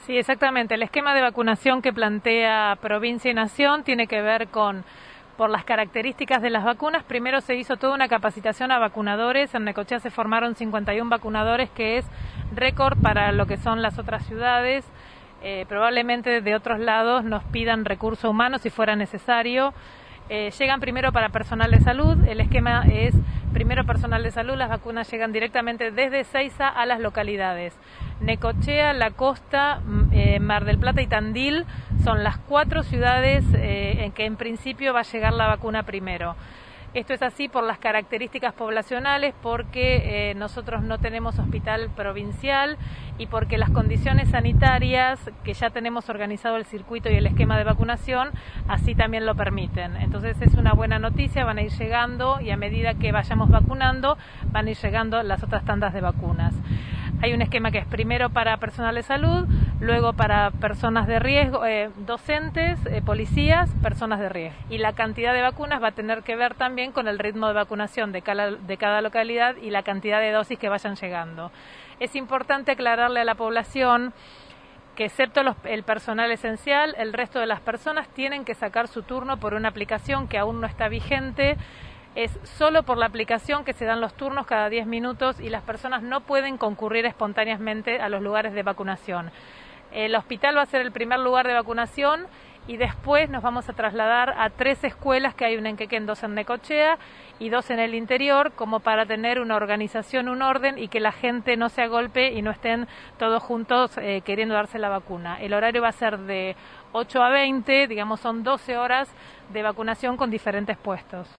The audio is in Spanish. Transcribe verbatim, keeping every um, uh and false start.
Sí, exactamente. El esquema de vacunación que plantea Provincia y Nación tiene que ver con, por las características de las vacunas. Primero se hizo toda una capacitación a vacunadores. En Necochea se formaron cincuenta y uno vacunadores, que es récord para lo que son las otras ciudades. Eh, probablemente de otros lados nos pidan recursos humanos si fuera necesario. Eh, llegan primero para personal de salud. El esquema es primero personal de salud. Las vacunas llegan directamente desde Ezeiza a las localidades. Necochea, La Costa, eh, Mar del Plata y Tandil son las cuatro ciudades eh, en que en principio va a llegar la vacuna primero. Esto es así por las características poblacionales, porque eh, nosotros no tenemos hospital provincial y porque las condiciones sanitarias, que ya tenemos organizado el circuito y el esquema de vacunación, así también lo permiten. Entonces es una buena noticia, van a ir llegando y a medida que vayamos vacunando, van a ir llegando las otras tandas de vacunas. Hay un esquema que es primero para personal de salud, luego para personas de riesgo, eh, docentes, eh, policías, personas de riesgo. Y la cantidad de vacunas va a tener que ver también con el ritmo de vacunación de cada, de cada localidad y la cantidad de dosis que vayan llegando. Es importante aclararle a la población que, excepto los, el personal esencial, el resto de las personas tienen que sacar su turno por una aplicación que aún no está vigente. Es solo por la aplicación que se dan los turnos cada diez minutos y las personas no pueden concurrir espontáneamente a los lugares de vacunación. El hospital va a ser el primer lugar de vacunación y después nos vamos a trasladar a tres escuelas, que hay una en Quequén, dos en Necochea y dos en el interior, como para tener una organización, un orden y que la gente no se agolpe y no estén todos juntos eh, queriendo darse la vacuna. El horario va a ser de ocho a veinte, digamos son doce horas de vacunación con diferentes puestos.